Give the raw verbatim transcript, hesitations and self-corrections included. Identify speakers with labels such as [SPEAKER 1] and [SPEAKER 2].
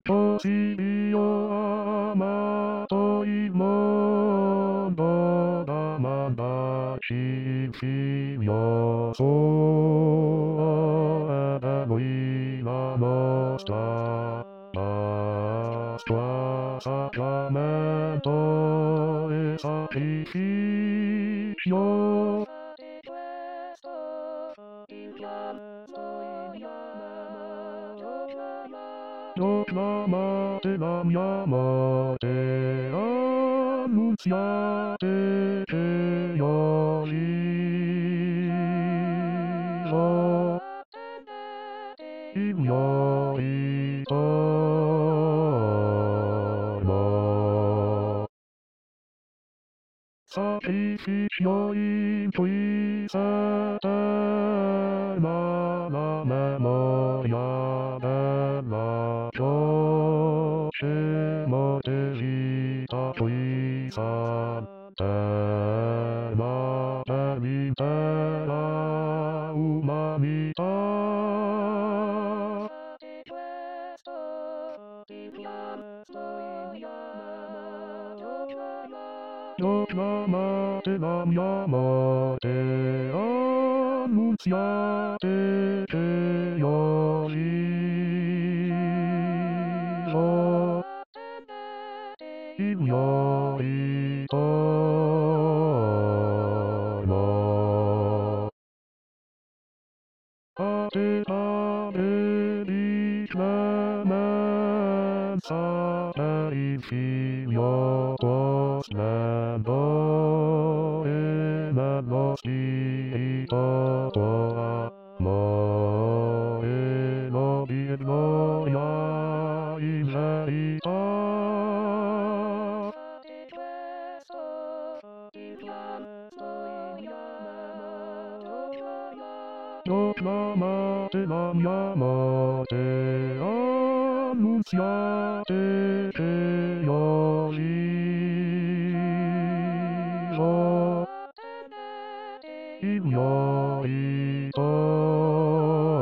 [SPEAKER 1] 星よ甘といものだまだししよそうだの今のスターラストはサクラメントへ先しよどちらまで何山でアヌンシアテテよりぞいるよいともさきしよいといさたまなめもやべなちょしもてしたといさてまてみてらうまみたどちらまで何山でアヌンシアテテよりぞいるよいともあてたべりくらめんさていしよとすれどえめのしととはもえのびえのやいぜいたどちらまで何山でアヌンシアテテよりぞいるよいと